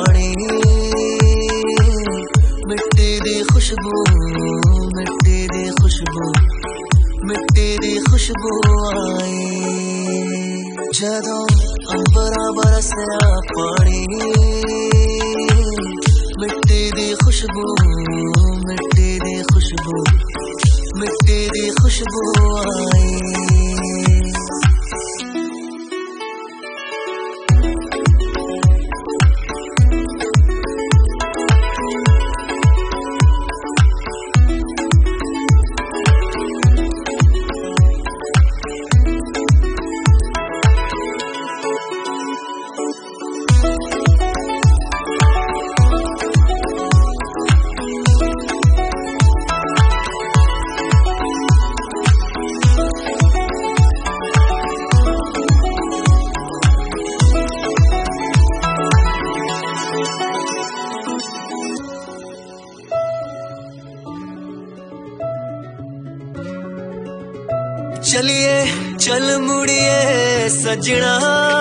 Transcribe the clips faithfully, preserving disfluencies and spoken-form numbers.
पानी, मिट्टी दी खुशबू, मिट्टी दी खुशबू, मिट्टी दी खुशबू आई। जदों अंबरा बरसया पानी, मिट्टी दी खुशबू, मिट्टी दी खुशबू, मिट्टी दी खुशबू आई। चलिए चल मुड़िए सजना,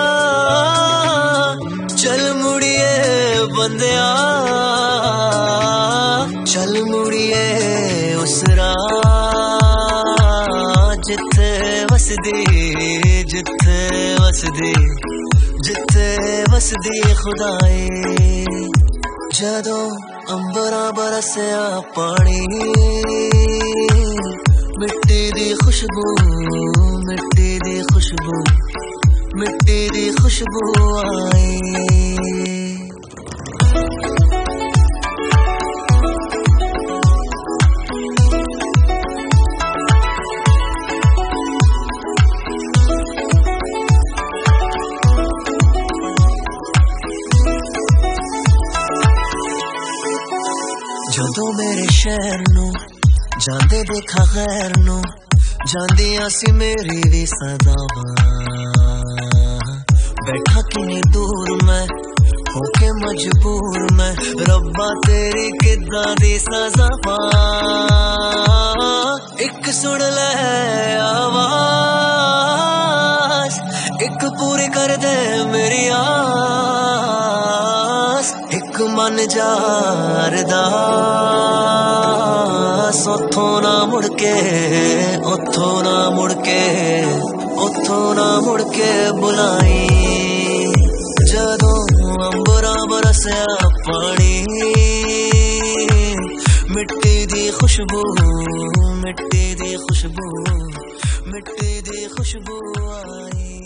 चल मुड़िए बंदिया, चल मुड़िए उस राह जिथे वसदी, जिथे वसदी, जिथे वसदी खुदाई। जदों अंबरा बरसया पानी, मिट्टी दी खुशबू, मिट्टी दी खुशबू, मिट्टी दी खुशबू आई। जदों मेरे शहर नू जांदे देखा खैर नू, जांदियां सी मेरी भी सदावां। बैठा किन्नी दूर मैं होके मजबूर मैं, रब्बा तेरी किदां दी सज़ा पां। एक सुन ले आवाज़, एक पूरी कर दे मेरी आस। एक मन जार दास, उथों ना मुड़ के, उथों ना मुड़ के, उथों ना मुड़ के बुलाई। जदों अंबरा बरसया पानी, मिट्टी दी खुशबू, मिट्टी दी खुशबू, मिट्टी दी खुशबू आई।